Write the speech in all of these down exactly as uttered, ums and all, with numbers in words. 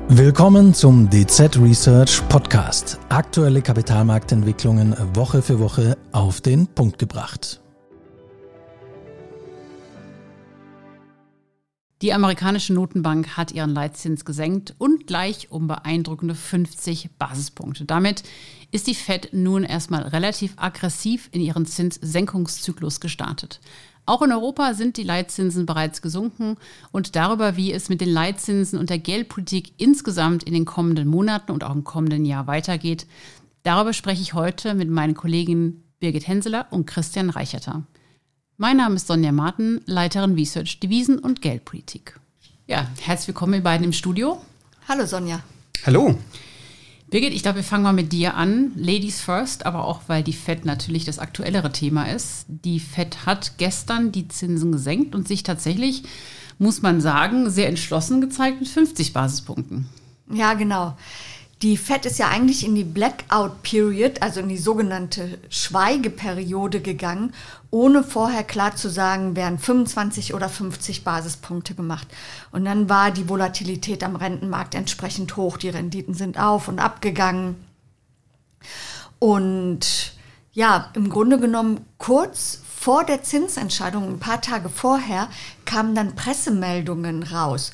Willkommen zum D Z Research Podcast. Aktuelle Kapitalmarktentwicklungen Woche für Woche auf den Punkt gebracht. Die amerikanische Notenbank hat ihren Leitzins gesenkt und gleich um beeindruckende fünfzig Basispunkte. Damit ist die Fed nun erstmal relativ aggressiv in ihren Zinssenkungszyklus gestartet. Auch in Europa sind die Leitzinsen bereits gesunken und darüber, wie es mit den Leitzinsen und der Geldpolitik insgesamt in den kommenden Monaten und auch im kommenden Jahr weitergeht, darüber spreche ich heute mit meinen Kollegen Birgit Henseler und Christian Reicherter. Mein Name ist Sonja Marten, Leiterin Research Devisen- und Geldpolitik. Ja, herzlich willkommen ihr beiden im Studio. Hallo Sonja. Hallo. Birgit, ich glaube, wir fangen mal mit dir an. Ladies first, aber auch, weil die Fed natürlich das aktuellere Thema ist. Die Fed hat gestern die Zinsen gesenkt und sich tatsächlich, muss man sagen, sehr entschlossen gezeigt mit fünfzig Basispunkten. Ja, genau. Die Fed ist ja eigentlich in die Blackout-Period, also in die sogenannte Schweigeperiode gegangen, ohne vorher klar zu sagen, werden fünfundzwanzig oder fünfzig Basispunkte gemacht. Und dann war die Volatilität am Rentenmarkt entsprechend hoch. Die Renditen sind auf und ab gegangen. Und ja, im Grunde genommen kurz vor der Zinsentscheidung, ein paar Tage vorher, kamen dann Pressemeldungen raus.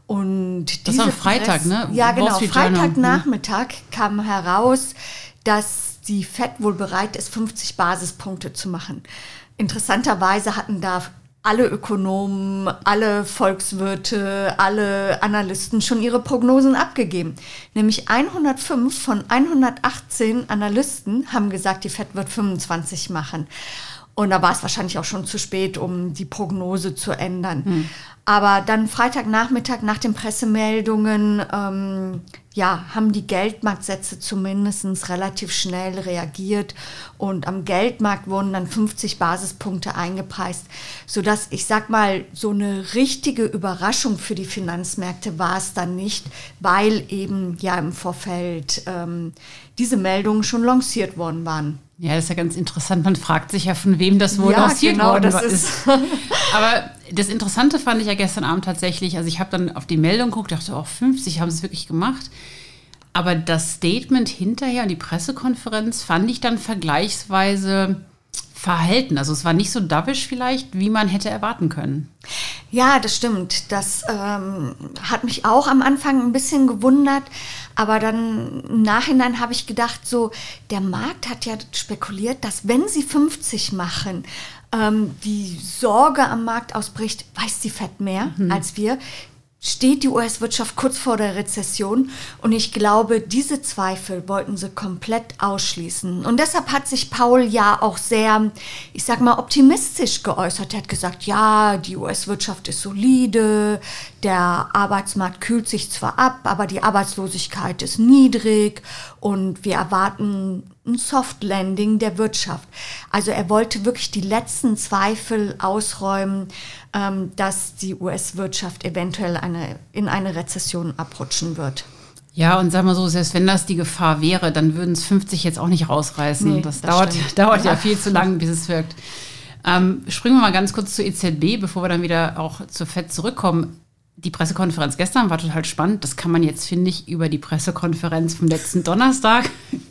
Und das diese war am Freitag, Presse, ne? Ja, genau. Freitagnachmittag kam heraus, dass die Fed wohl bereit ist, fünfzig Basispunkte zu machen. Interessanterweise hatten da alle Ökonomen, alle Volkswirte, alle Analysten schon ihre Prognosen abgegeben. Nämlich hundertfünf von hundertachtzehn Analysten haben gesagt, die Fed wird fünfundzwanzig machen. Und da war es wahrscheinlich auch schon zu spät, um die Prognose zu ändern. Hm. Aber dann Freitagnachmittag nach den Pressemeldungen ähm, ja, haben die Geldmarktsätze zumindest relativ schnell reagiert. Und am Geldmarkt wurden dann fünfzig Basispunkte eingepreist, sodass, ich sag mal, so eine richtige Überraschung für die Finanzmärkte war es dann nicht, weil eben ja im Vorfeld ähm, diese Meldungen schon lanciert worden waren. Ja, das ist ja ganz interessant. Man fragt sich ja, von wem das wohl ja, lanciert genau, worden das ist. Aber das Interessante fand ich ja gestern Abend tatsächlich, also ich habe dann auf die Meldung geguckt, dachte, oh, fünfzig haben sie es wirklich gemacht. Aber das Statement hinterher und die Pressekonferenz fand ich dann vergleichsweise verhalten. Also es war nicht so dovish vielleicht, wie man hätte erwarten können. Ja, das stimmt. Das ähm, hat mich auch am Anfang ein bisschen gewundert. Aber dann im Nachhinein habe ich gedacht, so, der Markt hat ja spekuliert, dass wenn sie fünfzig machen, ähm, die Sorge am Markt ausbricht, weiß die Fed mehr mhm. als wir. Steht die U S-Wirtschaft kurz vor der Rezession und ich glaube, diese Zweifel wollten sie komplett ausschließen. Und deshalb hat sich Powell ja auch sehr, ich sag mal, optimistisch geäußert. Er hat gesagt, ja, die U S-Wirtschaft ist solide, der Arbeitsmarkt kühlt sich zwar ab, aber die Arbeitslosigkeit ist niedrig und wir erwarten ein Soft Landing der Wirtschaft. Also er wollte wirklich die letzten Zweifel ausräumen, ähm, dass die U S-Wirtschaft eventuell eine, in eine Rezession abrutschen wird. Ja, und sag mal so, selbst wenn das die Gefahr wäre, dann würden es fünfzig jetzt auch nicht rausreißen. Nee, das, das dauert, dauert ja. ja viel zu lang, bis es wirkt. Ähm, springen wir mal ganz kurz zur E Z B, bevor wir dann wieder auch zur Fed zurückkommen. Die Pressekonferenz gestern war total spannend. Das kann man jetzt, finde ich, über die Pressekonferenz vom letzten Donnerstag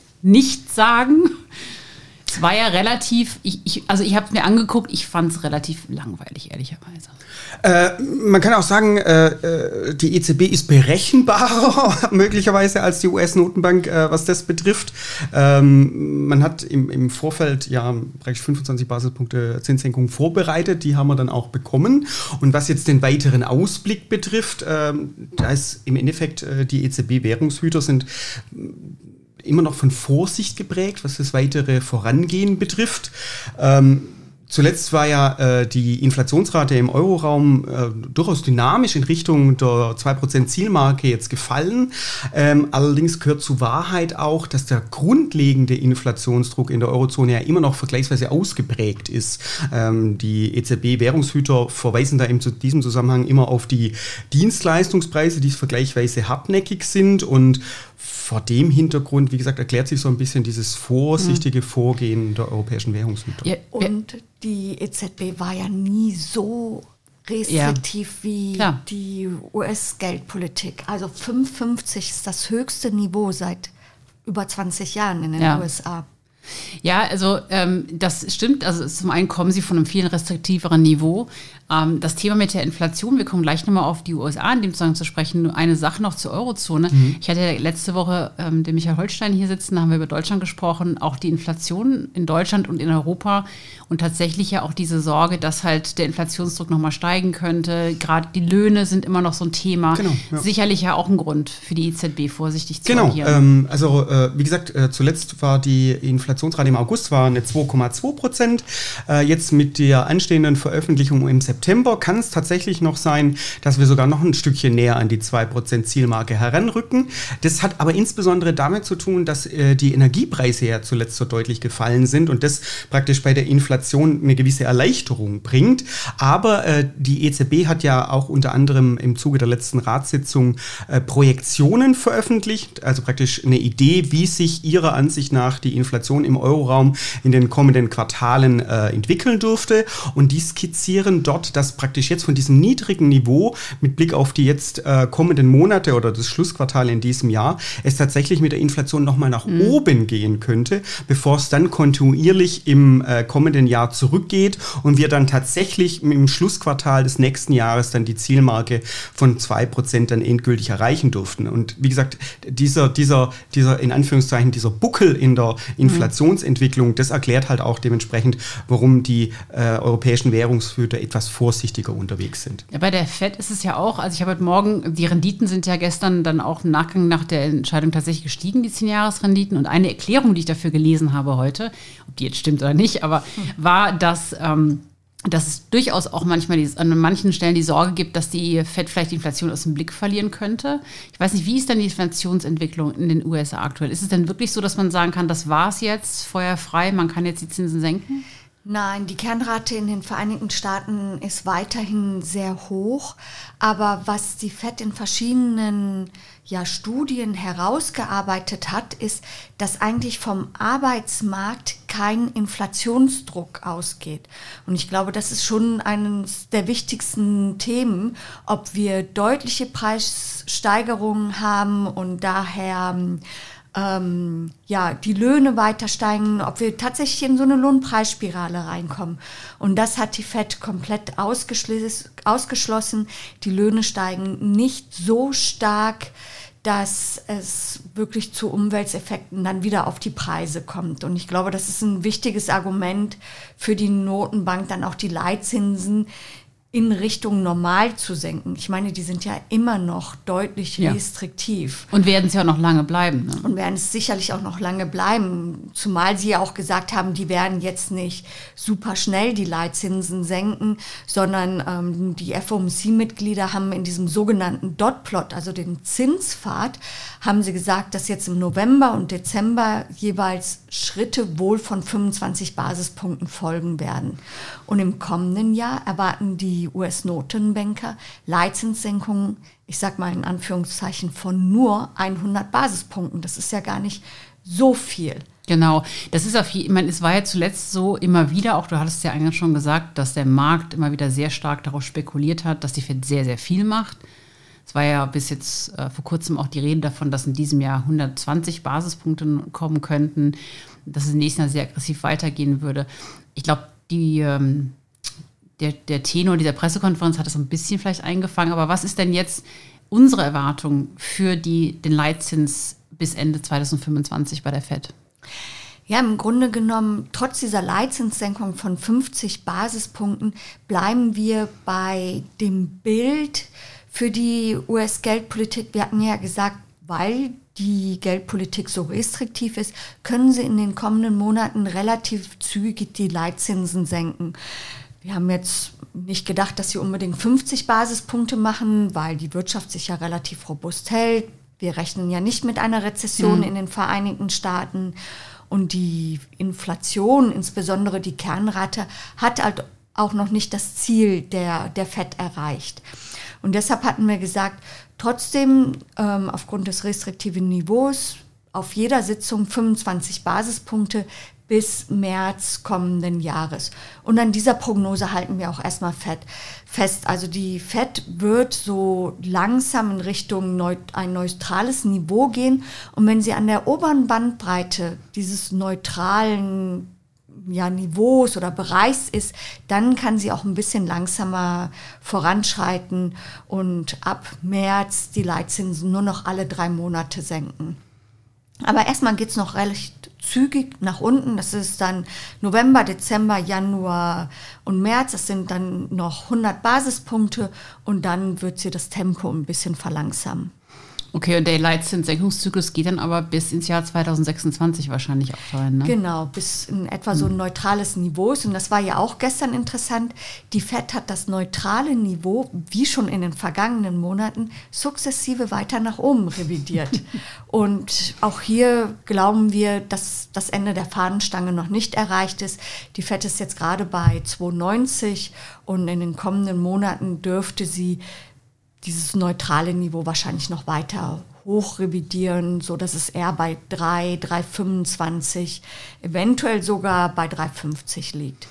nicht sagen. Es war ja relativ, ich, ich, also ich habe es mir angeguckt, ich fand es relativ langweilig, ehrlicherweise. Äh, man kann auch sagen, äh, die E Z B ist berechenbarer möglicherweise als die U S-Notenbank, äh, was das betrifft. Ähm, man hat im, im Vorfeld ja praktisch fünfundzwanzig Basispunkte Zinssenkung vorbereitet, die haben wir dann auch bekommen. Und was jetzt den weiteren Ausblick betrifft, äh, da ist im Endeffekt äh, die E Z B-Währungshüter sind immer noch von Vorsicht geprägt, was das weitere Vorangehen betrifft. Ähm, zuletzt war ja äh, die Inflationsrate im Euroraum äh, durchaus dynamisch in Richtung der zwei Prozent Zielmarke jetzt gefallen. Ähm, allerdings gehört zur Wahrheit auch, dass der grundlegende Inflationsdruck in der Eurozone ja immer noch vergleichsweise ausgeprägt ist. Ähm, die E Z B-Währungshüter verweisen da in diesem Zusammenhang immer auf die Dienstleistungspreise, die vergleichsweise hartnäckig sind, und vor dem Hintergrund, wie gesagt, erklärt sich so ein bisschen dieses vorsichtige Vorgehen der europäischen Währungshüter. Ja, und die E Z B war ja nie so restriktiv ja. wie Klar. die U S-Geldpolitik. Also fünf Komma fünfzig ist das höchste Niveau seit über zwanzig Jahren in den ja. U S A. Ja, also ähm, das stimmt. Also zum einen kommen sie von einem viel restriktiveren Niveau. Ähm, das Thema mit der Inflation, wir kommen gleich nochmal auf die U S A in dem Zusammenhang zu sprechen. Nur eine Sache noch zur Eurozone. Mhm. Ich hatte letzte Woche ähm, den Michael Holstein hier sitzen, da haben wir über Deutschland gesprochen. Auch die Inflation in Deutschland und in Europa und tatsächlich ja auch diese Sorge, dass halt der Inflationsdruck nochmal steigen könnte. Gerade die Löhne sind immer noch so ein Thema. Genau, ja. Sicherlich ja auch ein Grund für die E Z B, vorsichtig zu genau, agieren. Genau, ähm, also äh, wie gesagt, äh, zuletzt war die Inflationsrate im August war eine zwei Komma zwei Prozent. Äh, jetzt mit der anstehenden Veröffentlichung im September kann es tatsächlich noch sein, dass wir sogar noch ein Stückchen näher an die zwei Prozent Zielmarke heranrücken. Das hat aber insbesondere damit zu tun, dass äh, die Energiepreise ja zuletzt so deutlich gefallen sind und das praktisch bei der Inflation eine gewisse Erleichterung bringt. Aber äh, die E Z B hat ja auch unter anderem im Zuge der letzten Ratssitzung äh, Projektionen veröffentlicht, also praktisch eine Idee, wie sich ihrer Ansicht nach die Inflation im Euroraum in den kommenden Quartalen äh, entwickeln dürfte. Und die skizzieren dort, dass praktisch jetzt von diesem niedrigen Niveau mit Blick auf die jetzt äh, kommenden Monate oder das Schlussquartal in diesem Jahr es tatsächlich mit der Inflation nochmal nach mhm. oben gehen könnte, bevor es dann kontinuierlich im äh, kommenden Jahr zurückgeht und wir dann tatsächlich im Schlussquartal des nächsten Jahres dann die Zielmarke von zwei Prozent dann endgültig erreichen durften. Und wie gesagt, dieser, dieser, dieser in Anführungszeichen, dieser Buckel in der Inflationsentwicklung, das erklärt halt auch dementsprechend, warum die äh, europäischen Währungshüter etwas vorsichtiger unterwegs sind. Ja, bei der Fed ist es ja auch, also ich habe heute Morgen, die Renditen sind ja gestern dann auch im Nachgang nach der Entscheidung tatsächlich gestiegen, die zehn-Jahres-Renditen. Und eine Erklärung, die ich dafür gelesen habe heute, ob die jetzt stimmt oder nicht, aber hm. war, dass ähm, dass es durchaus auch manchmal die, an manchen Stellen die Sorge gibt, dass die Fed vielleicht die Inflation aus dem Blick verlieren könnte. Ich weiß nicht, wie ist denn die Inflationsentwicklung in den U S A aktuell? Ist es denn wirklich so, dass man sagen kann, das war's jetzt, feuerfrei, man kann jetzt die Zinsen senken? Nein, die Kernrate in den Vereinigten Staaten ist weiterhin sehr hoch. Aber was die Fed in verschiedenen ja, Studien herausgearbeitet hat, ist, dass eigentlich vom Arbeitsmarkt kein Inflationsdruck ausgeht. Und ich glaube, das ist schon eines der wichtigsten Themen, ob wir deutliche Preissteigerungen haben und daher Ähm, ja, die Löhne weiter steigen, ob wir tatsächlich in so eine Lohnpreisspirale reinkommen. Und das hat die Fed komplett ausgeschlossen. ausgeschlossen. Die Löhne steigen nicht so stark, dass es wirklich zu Umwelteffekten dann wieder auf die Preise kommt. Und ich glaube, das ist ein wichtiges Argument für die Notenbank, dann auch die Leitzinsen in Richtung normal zu senken. Ich meine, die sind ja immer noch deutlich ja. restriktiv. Und werden es ja auch noch lange bleiben. Ne? Und werden es sicherlich auch noch lange bleiben. Zumal sie ja auch gesagt haben, die werden jetzt nicht super schnell die Leitzinsen senken, sondern ähm, die F O M C-Mitglieder haben in diesem sogenannten Dot-Plot, also den Zinspfad, haben sie gesagt, dass jetzt im November und Dezember jeweils Schritte wohl von fünfundzwanzig Basispunkten folgen werden. Und im kommenden Jahr erwarten die U S-Notenbanker Leitzinssenkungen, ich sag mal in Anführungszeichen, von nur hundert Basispunkten. Das ist ja gar nicht so viel. Genau, das ist auf jeden Fall, ich meine, es war ja zuletzt so immer wieder, auch du hattest ja eingangs schon gesagt, dass der Markt immer wieder sehr stark darauf spekuliert hat, dass die Fed sehr, sehr viel macht. Es war ja bis jetzt äh, vor kurzem auch die Rede davon, dass in diesem Jahr hundertzwanzig Basispunkte kommen könnten, dass es im nächsten Jahr sehr aggressiv weitergehen würde. Ich glaube, die ähm, Der, der Tenor dieser Pressekonferenz hat das so ein bisschen vielleicht eingefangen. Aber was ist denn jetzt unsere Erwartung für die, den Leitzins bis Ende zwanzig fünfundzwanzig bei der Fed? Ja, im Grunde genommen, trotz dieser Leitzinssenkung von fünfzig Basispunkten bleiben wir bei dem Bild für die U S-Geldpolitik. Wir hatten ja gesagt, weil die Geldpolitik so restriktiv ist, können sie in den kommenden Monaten relativ zügig die Leitzinsen senken. Wir haben jetzt nicht gedacht, dass sie unbedingt fünfzig Basispunkte machen, weil die Wirtschaft sich ja relativ robust hält. Wir rechnen ja nicht mit einer Rezession mhm. in den Vereinigten Staaten. Und die Inflation, insbesondere die Kernrate, hat halt auch noch nicht das Ziel der, der Fed erreicht. Und deshalb hatten wir gesagt, trotzdem ähm, aufgrund des restriktiven Niveaus auf jeder Sitzung fünfundzwanzig Basispunkte, bis März kommenden Jahres. Und an dieser Prognose halten wir auch erstmal fest. Also die Fed wird so langsam in Richtung neut- ein neutrales Niveau gehen. Und wenn sie an der oberen Bandbreite dieses neutralen ja, Niveaus oder Bereichs ist, dann kann sie auch ein bisschen langsamer voranschreiten und ab März die Leitzinsen nur noch alle drei Monate senken. Aber erstmal geht's noch recht zügig nach unten. Das ist dann November, Dezember, Januar und März. Das sind dann noch hundert Basispunkte und dann wird sie das Tempo ein bisschen verlangsamen. Okay, und der Leitzinssenkungszyklus geht dann aber bis ins Jahr zwanzig sechsundzwanzig wahrscheinlich auch rein, ne? Genau, bis in etwa so ein neutrales Niveau ist. Und das war ja auch gestern interessant. Die Fed hat das neutrale Niveau, wie schon in den vergangenen Monaten, sukzessive weiter nach oben revidiert. Und auch hier glauben wir, dass das Ende der Fahnenstange noch nicht erreicht ist. Die Fed ist jetzt gerade bei zwei Komma neunzig und in den kommenden Monaten dürfte sie dieses neutrale Niveau wahrscheinlich noch weiter hochrevidieren, so dass es eher bei drei, drei Komma fünfundzwanzig, eventuell sogar bei drei Komma fünfzig liegt.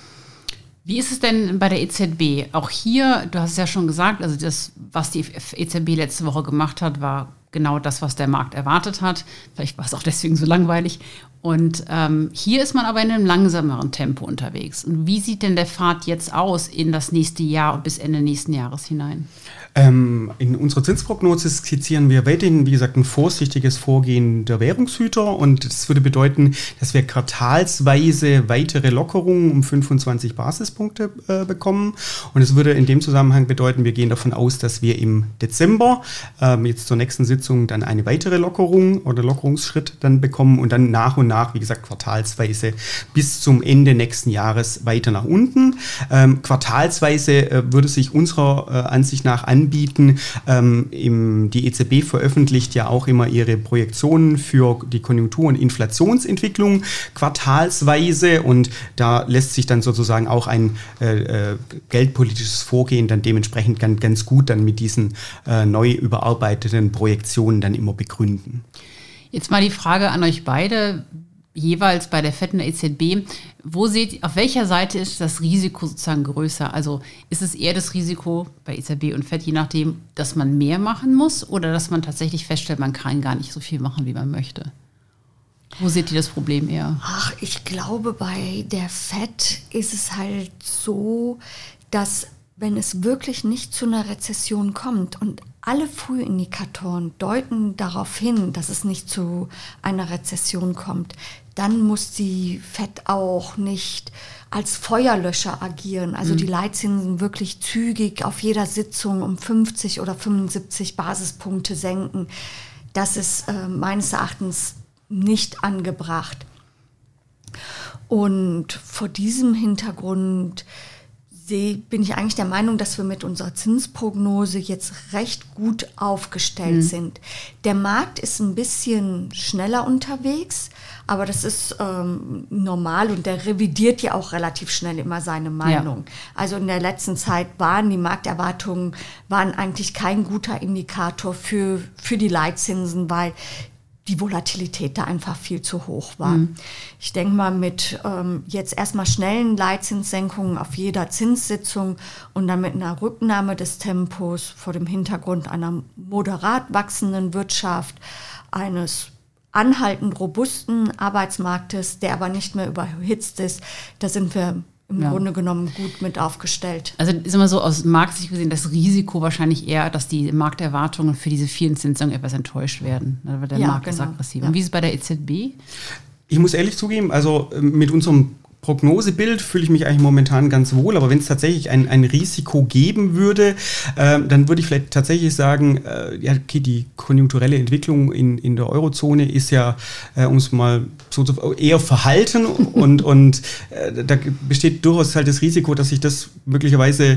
Wie ist es denn bei der E Z B? Auch hier, du hast es ja schon gesagt, also das, was die E Z B letzte Woche gemacht hat, war genau das, was der Markt erwartet hat. Vielleicht war es auch deswegen so langweilig. Und ähm, hier ist man aber in einem langsameren Tempo unterwegs. Und wie sieht denn der Pfad jetzt aus in das nächste Jahr und bis Ende nächsten Jahres hinein? Ähm, in unserer Zinsprognose skizzieren wir weiterhin, wie gesagt, ein vorsichtiges Vorgehen der Währungshüter. Und das würde bedeuten, dass wir quartalsweise weitere Lockerungen um fünfundzwanzig Basispunkte äh, bekommen. Und es würde in dem Zusammenhang bedeuten, wir gehen davon aus, dass wir im Dezember ähm, jetzt zur nächsten Sitzung dann eine weitere Lockerung oder Lockerungsschritt dann bekommen und dann nach und nach, wie gesagt, quartalsweise bis zum Ende nächsten Jahres weiter nach unten. Ähm, quartalsweise äh, würde sich unserer äh, Ansicht nach anbieten. Ähm, im, die E Z B veröffentlicht ja auch immer ihre Projektionen für die Konjunktur- und Inflationsentwicklung quartalsweise und da lässt sich dann sozusagen auch ein äh, äh, geldpolitisches Vorgehen dann dementsprechend ganz, ganz gut dann mit diesen äh, neu überarbeiteten Projektionen dann immer begründen. Jetzt mal die Frage an euch beide, jeweils bei der Fed und der E Z B. Wo seht, auf welcher Seite ist das Risiko sozusagen größer? Also ist es eher das Risiko bei E Z B und Fed, je nachdem, dass man mehr machen muss oder dass man tatsächlich feststellt, man kann gar nicht so viel machen, wie man möchte? Wo seht ihr das Problem eher? Ach, ich glaube, bei der Fed ist es halt so, dass wenn es wirklich nicht zu einer Rezession kommt und alle Frühindikatoren deuten darauf hin, dass es nicht zu einer Rezession kommt, dann muss die Fed auch nicht als Feuerlöscher agieren. Also mhm. die Leitzinsen wirklich zügig auf jeder Sitzung um fünfzig oder fünfundsiebzig Basispunkte senken. Das ist äh, meines Erachtens nicht angebracht. Und vor diesem Hintergrund bin ich eigentlich der Meinung, dass wir mit unserer Zinsprognose jetzt recht gut aufgestellt mhm. sind. Der Markt ist ein bisschen schneller unterwegs, aber das ist ähm, normal und der revidiert ja auch relativ schnell immer seine Meinung. Ja. Also in der letzten Zeit waren die Markterwartungen waren eigentlich kein guter Indikator für, für die Leitzinsen, weil die Volatilität da einfach viel zu hoch war. Mhm. Ich denke mal, mit ähm, jetzt erstmal schnellen Leitzinssenkungen auf jeder Zinssitzung und dann mit einer Rücknahme des Tempos vor dem Hintergrund einer moderat wachsenden Wirtschaft, eines anhaltend robusten Arbeitsmarktes, der aber nicht mehr überhitzt ist, da sind wir im ja. Grunde genommen gut mit aufgestellt. Also ist immer so aus Marktsicht gesehen das Risiko wahrscheinlich eher, dass die Markterwartungen für diese vielen Zinssenkungen etwas enttäuscht werden. Weil der ja, Markt genau. ist aggressiv. Ja. Und wie ist es bei der E Z B? Ich muss ehrlich zugeben, also mit unserem Prognosebild fühle ich mich eigentlich momentan ganz wohl, aber wenn es tatsächlich ein, ein Risiko geben würde, äh, dann würde ich vielleicht tatsächlich sagen, äh, ja, okay, die konjunkturelle Entwicklung in, in der Eurozone ist ja, äh, um es mal so zu, eher verhalten und, und äh, da besteht durchaus halt das Risiko, dass sich das möglicherweise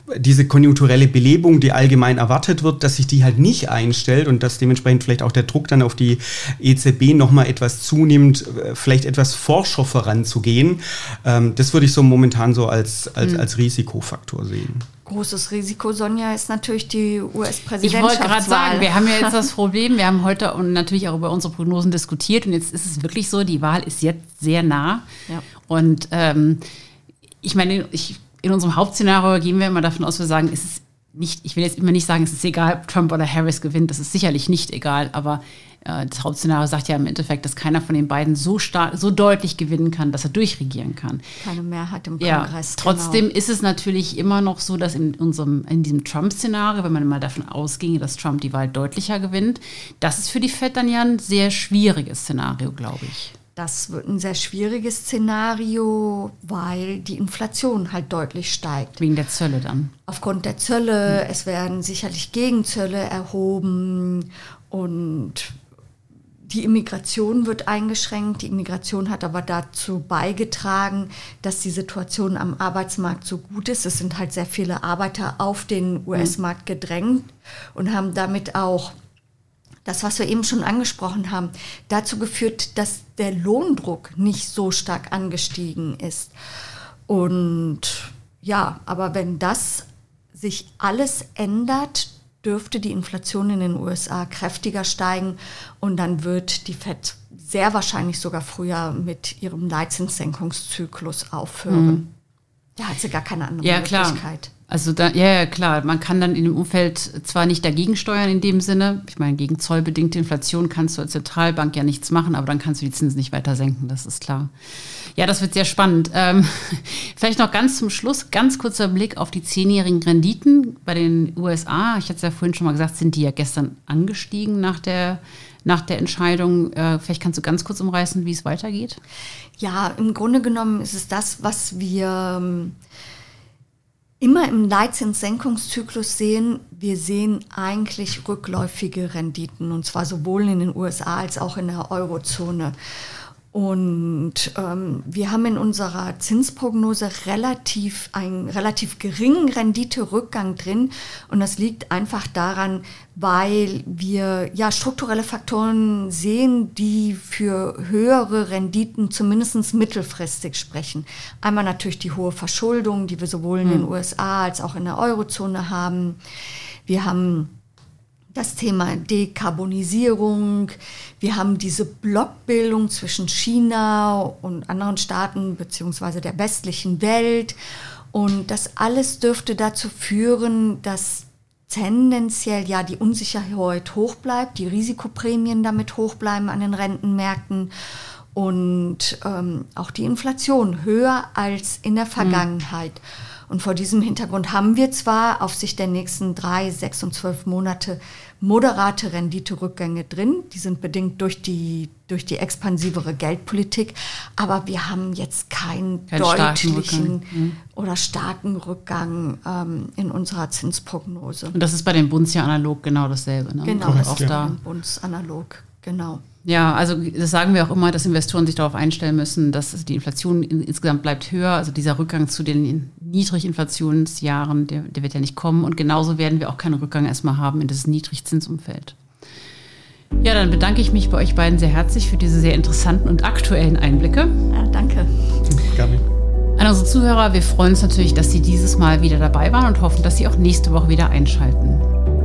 diese konjunkturelle Belebung, die allgemein erwartet wird, dass sich die halt nicht einstellt und dass dementsprechend vielleicht auch der Druck dann auf die E Z B nochmal etwas zunimmt, vielleicht etwas forscher voranzugehen. Ähm, das würde ich so momentan so als, als, als Risikofaktor sehen. Großes Risiko, Sonja, ist natürlich die U S-Präsidentschaftswahl. Ich wollte gerade sagen, wir haben ja jetzt das Problem, wir haben heute und natürlich auch über unsere Prognosen diskutiert und jetzt ist es wirklich so, die Wahl ist jetzt sehr nah. Ja. Und ähm, ich meine, ich, in unserem Hauptszenario gehen wir immer davon aus, wir sagen, es ist nicht, ich will jetzt immer nicht sagen, es ist egal, ob Trump oder Harris gewinnt, das ist sicherlich nicht egal, aber äh, das Hauptszenario sagt ja im Endeffekt, dass keiner von den beiden so stark, so deutlich gewinnen kann, dass er durchregieren kann. Keine Mehrheit im ja, Kongress. Trotzdem genau. ist es natürlich immer noch so, dass in unserem, in diesem Trump-Szenario, wenn man mal davon ausginge, dass Trump die Wahl deutlicher gewinnt, das ist für die Fed dann ja ein sehr schwieriges Szenario, glaube ich. Das wird ein sehr schwieriges Szenario, weil die Inflation halt deutlich steigt. Wegen der Zölle dann? Aufgrund der Zölle, mhm. es werden sicherlich Gegenzölle erhoben und die Immigration wird eingeschränkt. Die Immigration hat aber dazu beigetragen, dass die Situation am Arbeitsmarkt so gut ist. Es sind halt sehr viele Arbeiter auf den U S-Markt gedrängt und haben damit auch das, was wir eben schon angesprochen haben, dazu geführt, dass der Lohndruck nicht so stark angestiegen ist. Und ja, aber wenn das sich alles ändert, dürfte die Inflation in den U S A kräftiger steigen und dann wird die Fed sehr wahrscheinlich sogar früher mit ihrem Leitzinssenkungszyklus aufhören. Mhm. Da hat sie gar keine andere ja, Möglichkeit. Klar. Also da, ja, ja, klar, man kann dann in dem Umfeld zwar nicht dagegen steuern in dem Sinne, ich meine, gegen zollbedingte Inflation kannst du als Zentralbank ja nichts machen, aber dann kannst du die Zinsen nicht weiter senken, das ist klar. Ja, das wird sehr spannend. Ähm, vielleicht noch ganz zum Schluss, ganz kurzer Blick auf die zehnjährigen Renditen bei den U S A. Ich hatte es ja vorhin schon mal gesagt, sind die ja gestern angestiegen nach der, nach der Entscheidung. Äh, vielleicht kannst du ganz kurz umreißen, wie es weitergeht? Ja, im Grunde genommen ist es das, was wir ähm, immer im Leitzinssenkungszyklus sehen. Wir sehen eigentlich rückläufige Renditen, und zwar sowohl in den U S A als auch in der Eurozone. Und ähm, wir haben in unserer Zinsprognose relativ einen relativ geringen Renditerückgang drin. Und das liegt einfach daran, weil wir ja strukturelle Faktoren sehen, die für höhere Renditen zumindest mittelfristig sprechen. Einmal natürlich die hohe Verschuldung, die wir sowohl in den U S A als auch in der Eurozone haben. Wir haben das Thema Dekarbonisierung. Wir haben diese Blockbildung zwischen China und anderen Staaten beziehungsweise der westlichen Welt. Und das alles dürfte dazu führen, dass tendenziell ja die Unsicherheit hoch bleibt, die Risikoprämien damit hoch bleiben an den Rentenmärkten und ähm, auch die Inflation höher als in der Vergangenheit. Mhm. Und vor diesem Hintergrund haben wir zwar auf Sicht der nächsten drei, sechs und zwölf Monate moderate Renditerückgänge drin. Die sind bedingt durch die, durch die expansivere Geldpolitik. Aber wir haben jetzt keinen Kein deutlichen starken mhm. oder starken Rückgang ähm, in unserer Zinsprognose. Und das ist bei den Bunds ja analog genau dasselbe. Ne? Genau, Kommt das auch ist da. bei den Bunds analog, genau. Ja, also das sagen wir auch immer, dass Investoren sich darauf einstellen müssen, dass die Inflation in, insgesamt bleibt höher. Also dieser Rückgang zu den Niedriginflationsjahren, der, der wird ja nicht kommen. Und genauso werden wir auch keinen Rückgang erstmal haben in das Niedrigzinsumfeld. Ja, dann bedanke ich mich bei euch beiden sehr herzlich für diese sehr interessanten und aktuellen Einblicke. Ja, danke. Gerne. An unsere Zuhörer, wir freuen uns natürlich, dass Sie dieses Mal wieder dabei waren und hoffen, dass Sie auch nächste Woche wieder einschalten.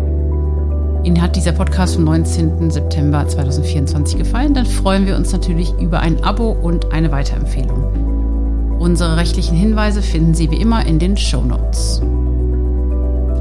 Ihnen hat dieser Podcast vom neunzehnten September zweitausendvierundzwanzig gefallen, dann freuen wir uns natürlich über ein Abo und eine Weiterempfehlung. Unsere rechtlichen Hinweise finden Sie wie immer in den Shownotes.